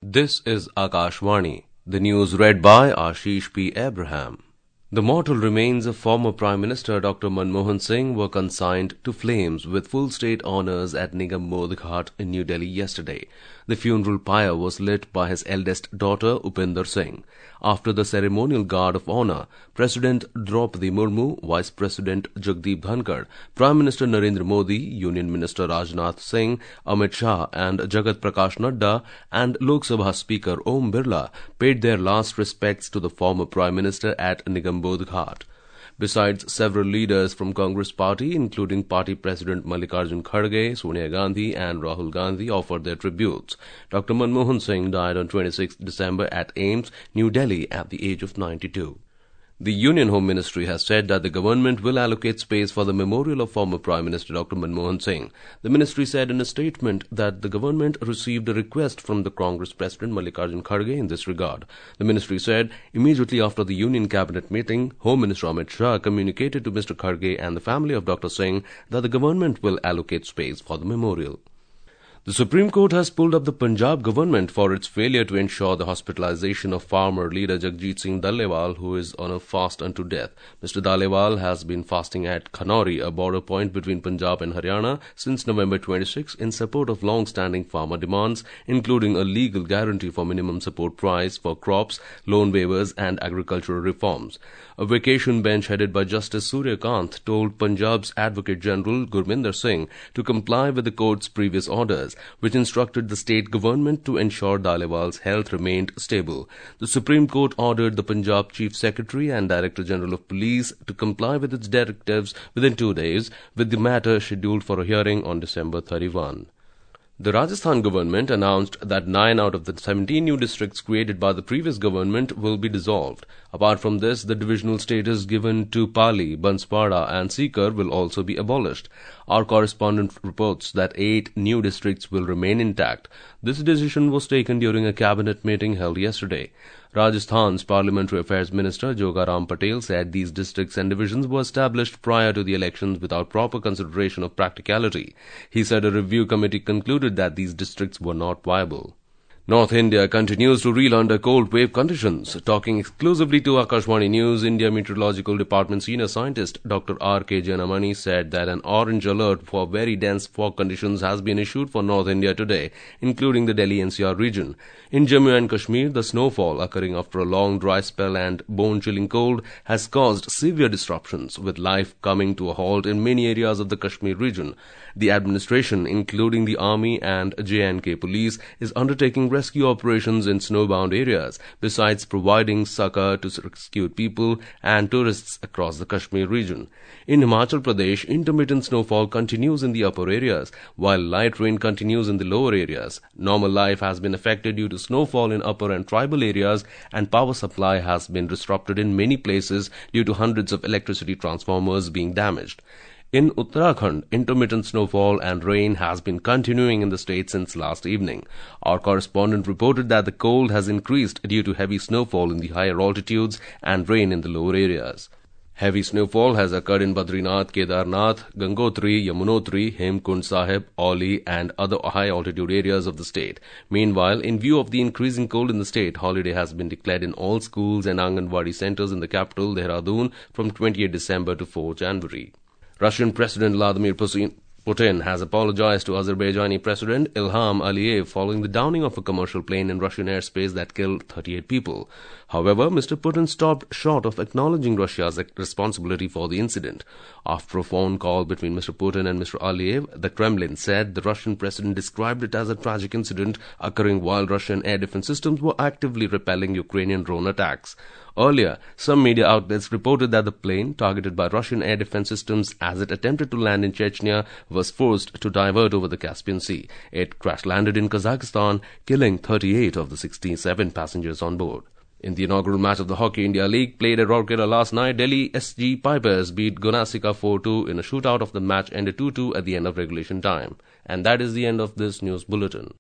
This is Akashvani, the news read by Ashish P. Abraham. The mortal remains of former Prime Minister Dr. Manmohan Singh were consigned to flames with full state honours at Nigam Bodh Ghat in New Delhi yesterday. The funeral pyre was lit by his eldest daughter Upinder Singh. After the ceremonial guard of honour, President Draupadi Murmu, Vice President Jagdeep Dhankar, Prime Minister Narendra Modi, Union Minister Rajnath Singh, Amit Shah and Jagat Prakash Nadda and Lok Sabha Speaker Om Birla paid their last respects to the former Prime Minister at Nigam Bodh Ghat. Besides, several leaders from Congress party, including party President Mallikarjun Kharge, Sonia Gandhi and Rahul Gandhi, offered their tributes. Dr. Manmohan Singh died on 26 December at AIIMS, New Delhi at the age of 92. The Union Home Ministry has said that the government will allocate space for the memorial of former Prime Minister Dr. Manmohan Singh. The ministry said in a statement that the government received a request from the Congress President Mallikarjun Kharge in this regard. The ministry said immediately after the Union Cabinet meeting, Home Minister Amit Shah communicated to Mr. Kharge and the family of Dr. Singh that the government will allocate space for the memorial. The Supreme Court has pulled up the Punjab government for its failure to ensure the hospitalization of farmer leader Jagjit Singh Dallewal, who is on a fast unto death. Mr. Dallewal has been fasting at Khanori, a border point between Punjab and Haryana, since November 26 in support of long-standing farmer demands, including a legal guarantee for minimum support price for crops, loan waivers and agricultural reforms. A vacation bench headed by Justice Surya Kant told Punjab's Advocate General Gurminder Singh to comply with the court's previous orders, which instructed the state government to ensure Dallewal's health remained stable. The Supreme Court ordered the Punjab Chief Secretary and Director General of Police to comply with its directives within 2 days, with the matter scheduled for a hearing on December 31. The Rajasthan government announced that 9 out of the 17 new districts created by the previous government will be dissolved. Apart from this, the divisional status given to Pali, Banswara and Sikar will also be abolished. Our correspondent reports that 8 new districts will remain intact. This decision was taken during a cabinet meeting held yesterday. Rajasthan's Parliamentary Affairs Minister Jogaram Patel said these districts and divisions were established prior to the elections without proper consideration of practicality. He said a review committee concluded that these districts were not viable. North India continues to reel under cold wave conditions. Talking exclusively to Akashvani News, India Meteorological Department senior scientist Dr. R.K. Janamani said that an orange alert for very dense fog conditions has been issued for North India today, including the Delhi NCR region. In Jammu and Kashmir, the snowfall occurring after a long dry spell and bone-chilling cold has caused severe disruptions, with life coming to a halt in many areas of the Kashmir region. The administration, including the army and J&K police, is undertaking rescue operations in snowbound areas, besides providing succor to rescued people and tourists across the Kashmir region. In Himachal Pradesh, intermittent snowfall continues in the upper areas, while light rain continues in the lower areas. Normal life has been affected due to snowfall in upper and tribal areas, and power supply has been disrupted in many places due to hundreds of electricity transformers being damaged. In Uttarakhand, intermittent snowfall and rain has been continuing in the state since last evening. Our correspondent reported that the cold has increased due to heavy snowfall in the higher altitudes and rain in the lower areas. Heavy snowfall has occurred in Badrinath, Kedarnath, Gangotri, Yamunotri, Hemkund Sahib, Auli and other high-altitude areas of the state. Meanwhile, in view of the increasing cold in the state, holiday has been declared in all schools and Anganwadi centers in the capital, Dehradun, from 28 December to 4 January. Russian President Vladimir Putin has apologized to Azerbaijani President Ilham Aliyev following the downing of a commercial plane in Russian airspace that killed 38 people. However, Mr. Putin stopped short of acknowledging Russia's responsibility for the incident. After a phone call between Mr. Putin and Mr. Aliyev, the Kremlin said the Russian president described it as a tragic incident occurring while Russian air defense systems were actively repelling Ukrainian drone attacks. Earlier, some media outlets reported that the plane, targeted by Russian air defense systems as it attempted to land in Chechnya, was forced to divert over the Caspian Sea. It crash-landed in Kazakhstan, killing 38 of the 67 passengers on board. In the inaugural match of the Hockey India League played at Rourkela last night, Delhi SG Pipers beat Gonasika 4-2 in a shootout of the match ended 2-2 at the end of regulation time. And that is the end of this news bulletin.